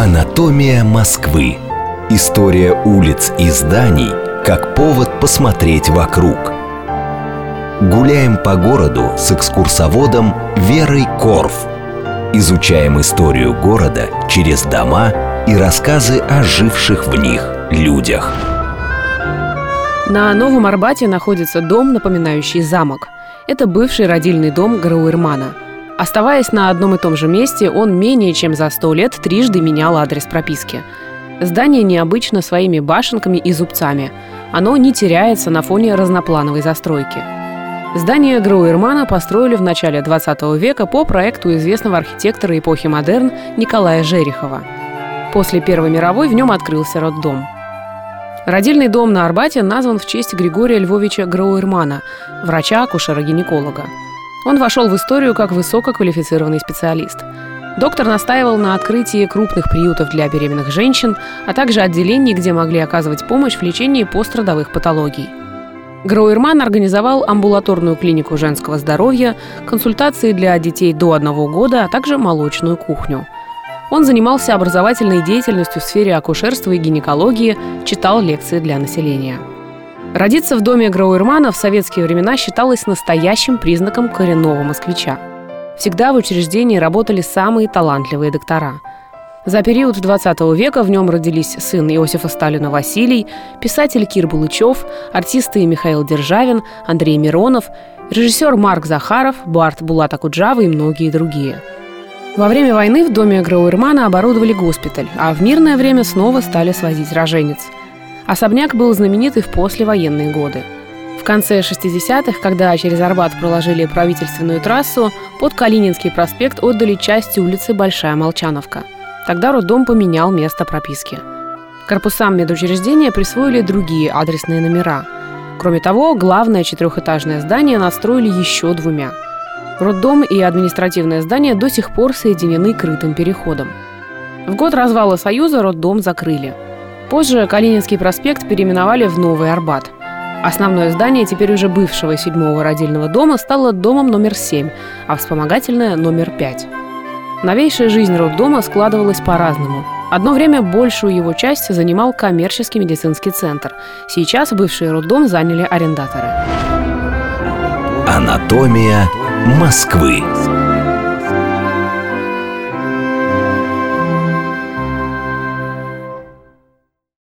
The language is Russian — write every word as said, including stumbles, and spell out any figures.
Анатомия Москвы. История улиц и зданий как повод посмотреть вокруг. Гуляем по городу с экскурсоводом Верой Корф. Изучаем историю города через дома и рассказы о живших в них людях. На Новом Арбате находится дом, напоминающий замок. Это бывший родильный дом Грауэрмана. Оставаясь на одном и том же месте, он менее чем за сто лет трижды менял адрес прописки. Здание необычно своими башенками и зубцами. Оно не теряется на фоне разноплановой застройки. Здание Грауэрмана построили в начале двадцатого века по проекту известного архитектора эпохи модерн Николая Жерихова. После Первой мировой в нем открылся роддом. Родильный дом на Арбате назван в честь Григория Львовича Грауэрмана, врача-акушера-гинеколога. Он вошел в историю как высококвалифицированный специалист. Доктор настаивал на открытии крупных приютов для беременных женщин, а также отделений, где могли оказывать помощь в лечении пострадовых патологий. Грауэрман организовал амбулаторную клинику женского здоровья, консультации для детей до одного года, а также молочную кухню. Он занимался образовательной деятельностью в сфере акушерства и гинекологии, читал лекции для населения. Родиться в доме Грауэрмана в советские времена считалось настоящим признаком коренного москвича. Всегда в учреждении работали самые талантливые доктора. За период двадцатого века в нем родились сын Иосифа Сталина Василий, писатель Кир Булычев, артисты Михаил Державин, Андрей Миронов, режиссер Марк Захаров, бард Булат Акуджава и многие другие. Во время войны в доме Грауэрмана оборудовали госпиталь, а в мирное время снова стали свозить роженец. Особняк был знаменит и в послевоенные годы. В конце шестидесятых, когда через Арбат проложили правительственную трассу, под Калининский проспект отдали часть улицы Большая Молчановка. Тогда роддом поменял место прописки. Корпусам медучреждения присвоили другие адресные номера. Кроме того, главное четырехэтажное здание надстроили еще двумя. Роддом и административное здание до сих пор соединены крытым переходом. В год развала Союза роддом закрыли. Позже Калининский проспект переименовали в Новый Арбат. Основное здание теперь уже бывшего седьмого родильного дома стало домом номер семь, а вспомогательное – номер пять. Новейшая жизнь роддома складывалась по-разному. Одно время большую его часть занимал коммерческий медицинский центр. Сейчас бывший роддом заняли арендаторы. Анатомия Москвы.